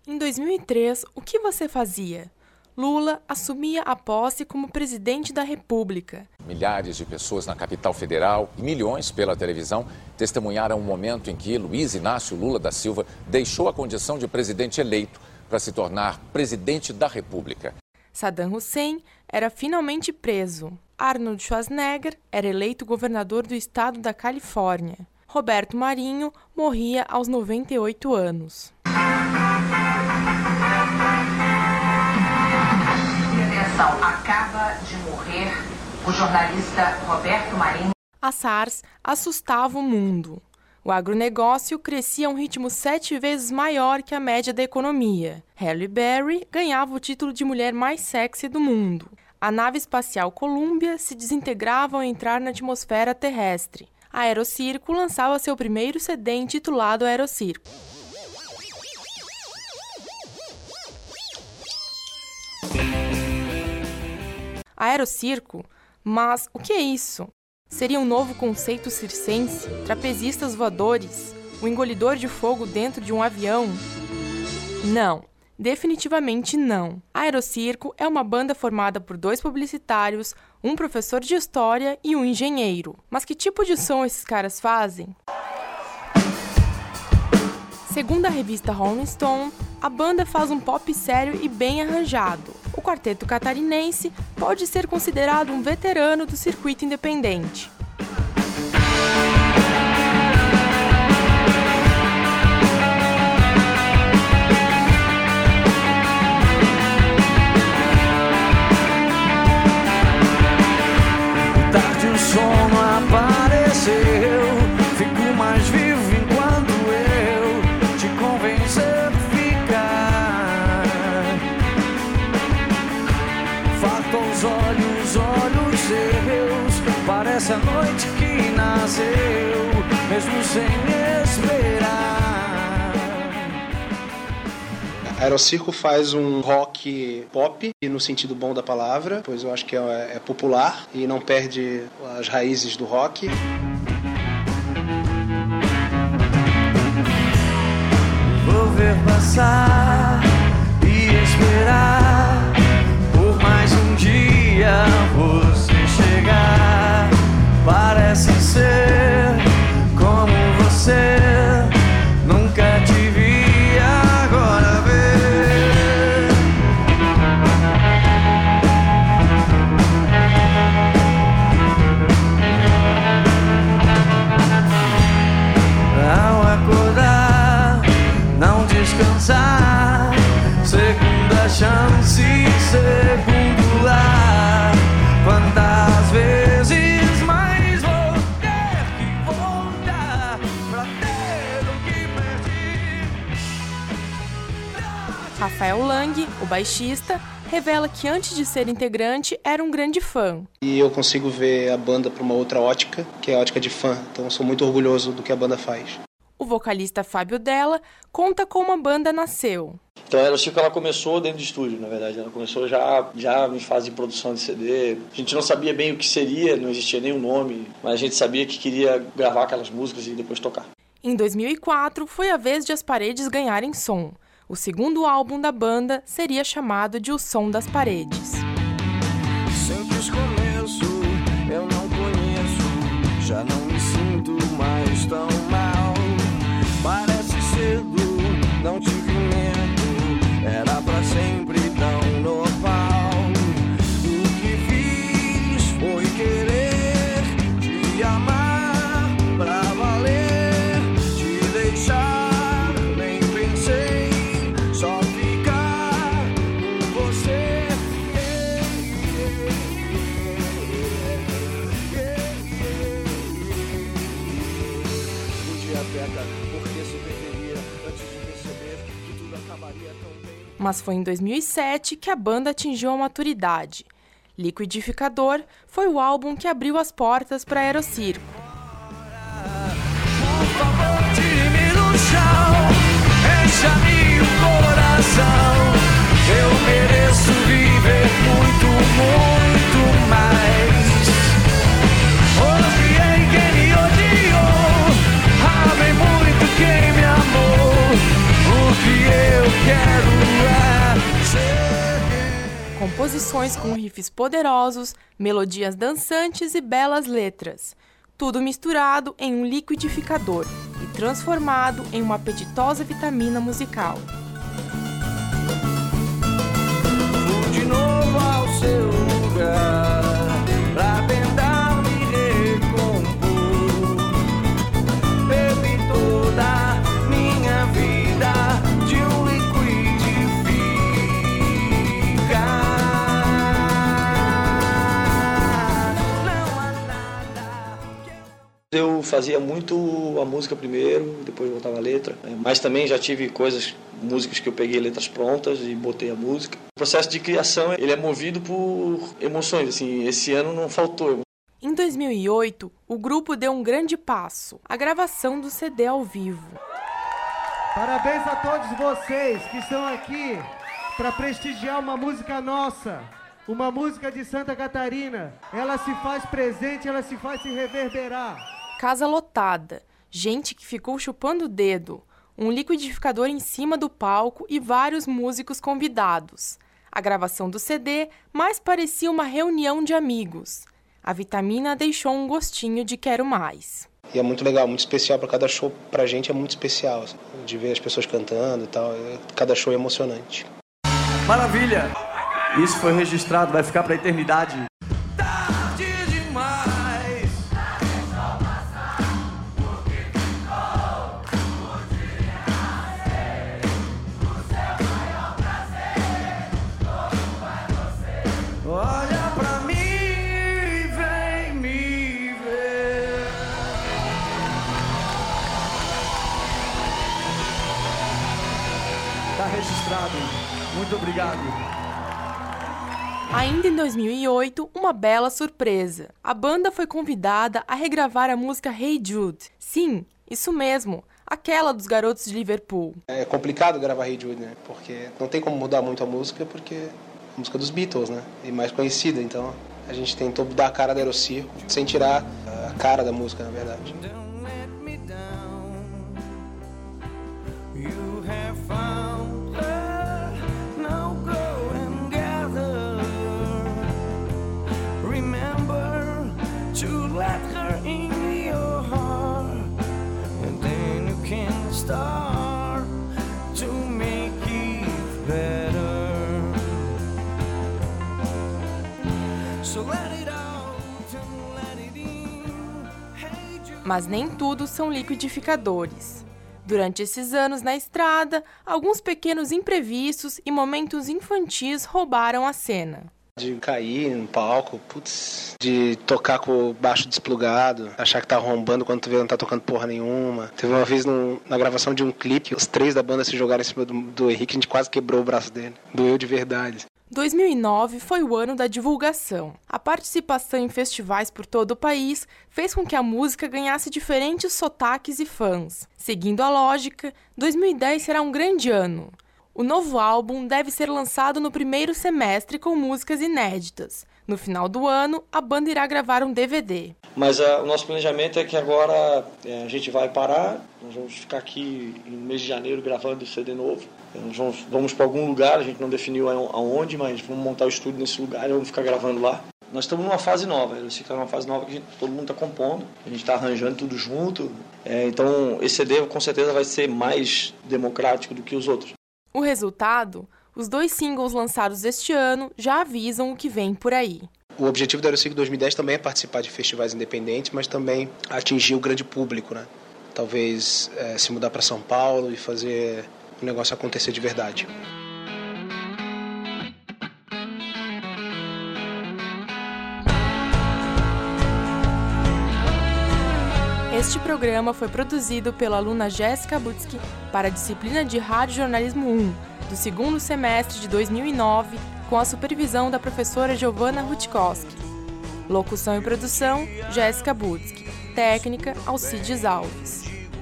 Em 2003, o que você fazia? Lula assumia a posse como presidente da República. Milhares de pessoas na capital federal e milhões pela televisão testemunharam o momento em que Luiz Inácio Lula da Silva deixou a condição de presidente eleito para se tornar presidente da República. Saddam Hussein era finalmente preso. Arnold Schwarzenegger era eleito governador do estado da Califórnia. Roberto Marinho morria aos 98 anos. Acaba de morrer o jornalista Roberto Marinho. A SARS assustava o mundo. O agronegócio crescia a um ritmo 7 vezes maior que a média da economia. Halle Berry ganhava o título de mulher mais sexy do mundo. A nave espacial Columbia se desintegrava ao entrar na atmosfera terrestre. A Aerocirco lançava seu primeiro CD intitulado Aerocirco. Aerocirco? Mas o que é isso? Seria um novo conceito circense? Trapezistas voadores? O engolidor de fogo dentro de um avião? Não, definitivamente não. Aerocirco é uma banda formada por 2 publicitários, um professor de história e um engenheiro. Mas que tipo de som esses caras fazem? Segundo a revista Rolling Stone, a banda faz um pop sério e bem arranjado. O quarteto catarinense pode ser considerado um veterano do circuito independente. Tarde o sono apareceu, fico mais vivo enquanto eu te convencer a ficar. Farto aos olhos seus, parece a noite que nasceu, mesmo sem esperar. Aerocirco faz um rock pop, no sentido bom da palavra, pois eu acho que é popular e não perde as raízes do rock. Vou ver passar e esperar por mais um dia você chegar. Parece ser como você, nunca te vi, agora vê. Ao acordar, não descansar, segunda chance, segundo lar. Quantas vezes mais vou ter que voltar pra ter o que perdi? Rafael Lang, o baixista, revela que antes de ser integrante era um grande fã. E eu consigo ver a banda por uma outra ótica, que é a ótica de fã. Então eu sou muito orgulhoso do que a banda faz. O vocalista Fábio Della conta como a banda nasceu. Então a Aerocirco ela começou dentro de estúdio, na verdade. Ela começou já em fase de produção de CD. A gente não sabia bem o que seria, não existia nenhum nome, mas a gente sabia que queria gravar aquelas músicas e depois tocar. Em 2004, foi a vez de As Paredes ganharem som. O segundo álbum da banda seria chamado de O Som das Paredes. Simples começo, eu não conheço, já não me sinto mais tão mal. Parece cedo, não tive medo, era pra sempre tão normal. O que fiz foi querer te amar pra valer, te deixar, nem pensei, só ficar com você. Podia pegar, porque se perderia antes de perceber que tudo acabaria tão bem. Mas foi em 2007 que a banda atingiu a maturidade. Liquidificador foi o álbum que abriu as portas para Aerocirco. Por favor, tire-me do chão, encha-me o coração. Eu mereço viver muito, muito mais. Odiei quem me odiou, amei muito quem me amou. O que eu quero composições com riffs poderosos, melodias dançantes e belas letras. Tudo misturado em um liquidificador e transformado em uma apetitosa vitamina musical. Vou de novo ao seu lugar pra tentar me recompor. Bebi toda minha vida de um liquidificar. Não há nada que Eu fazia muito a música primeiro, depois voltava a letra, mas também já tive músicas que eu peguei letras prontas e botei a música. O processo de criação, ele é movido por emoções, assim, esse ano não faltou. Em 2008, o grupo deu um grande passo, a gravação do CD ao vivo. Parabéns a todos vocês que estão aqui para prestigiar uma música nossa, uma música de Santa Catarina. Ela se faz presente, ela se faz se reverberar. Casa lotada, gente que ficou chupando o dedo, um liquidificador em cima do palco e vários músicos convidados. A gravação do CD mais parecia uma reunião de amigos. A vitamina deixou um gostinho de quero mais. E é muito legal, muito especial para cada show. Pra gente é muito especial, assim, de ver as pessoas cantando e tal. Cada show é emocionante. Maravilha! Isso foi registrado, vai ficar pra eternidade. Olha pra mim e vem me ver. Tá registrado. Muito obrigado. Ainda em 2008, uma bela surpresa. A banda foi convidada a regravar a música Hey Jude. Sim, isso mesmo, aquela dos Garotos de Liverpool. É complicado gravar Hey Jude, né? Porque não tem como mudar muito a música, porque é a música dos Beatles, né? E mais conhecida, então a gente tentou dar a cara da Aerocirco, sem tirar a cara da música, na verdade. Mas nem tudo são liquidificadores. Durante esses anos na estrada, alguns pequenos imprevistos e momentos infantis roubaram a cena. De cair no palco, de tocar com o baixo desplugado, achar que tá arrombando quando tu vê não tá tocando porra nenhuma. Teve uma vez na gravação de um clipe, os três da banda se jogaram em cima do Henrique, a gente quase quebrou o braço dele. Doeu de verdade. 2009 foi o ano da divulgação. A participação em festivais por todo o país fez com que a música ganhasse diferentes sotaques e fãs. Seguindo a lógica, 2010 será um grande ano. O novo álbum deve ser lançado no primeiro semestre com músicas inéditas. No final do ano, a banda irá gravar um DVD. Mas o nosso planejamento é que agora a gente vai parar, nós vamos ficar aqui no mês de janeiro gravando o CD novo. Nós vamos para algum lugar, a gente não definiu aonde, mas vamos montar o estúdio nesse lugar e vamos ficar gravando lá. Nós estamos numa fase nova, numa fase nova que todo mundo está compondo, a gente está arranjando tudo junto. Então esse CD com certeza vai ser mais democrático do que os outros. O resultado? Os 2 singles lançados este ano já avisam o que vem por aí. O objetivo da Aerocirco 2010 também é participar de festivais independentes, mas também atingir o grande público, né? Talvez se mudar para São Paulo e fazer o negócio acontecer de verdade. Este programa foi produzido pela aluna Jéssica Butzki para a disciplina de Rádio Jornalismo 1, do segundo semestre de 2009, com a supervisão da professora Giovanna Rutkowski. Locução e produção, Jéssica Butzki. Técnica, Alcides Alves.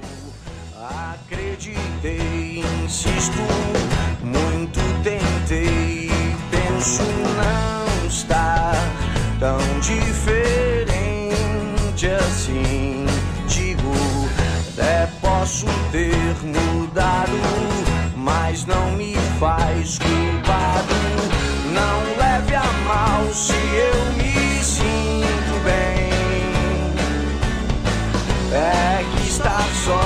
Acreditei, insisto, muito tentei, penso não estar tão diferente assim. Digo, até posso ter mudado, mas não me faz culpado. Não leve a se eu me sinto bem. É que estar só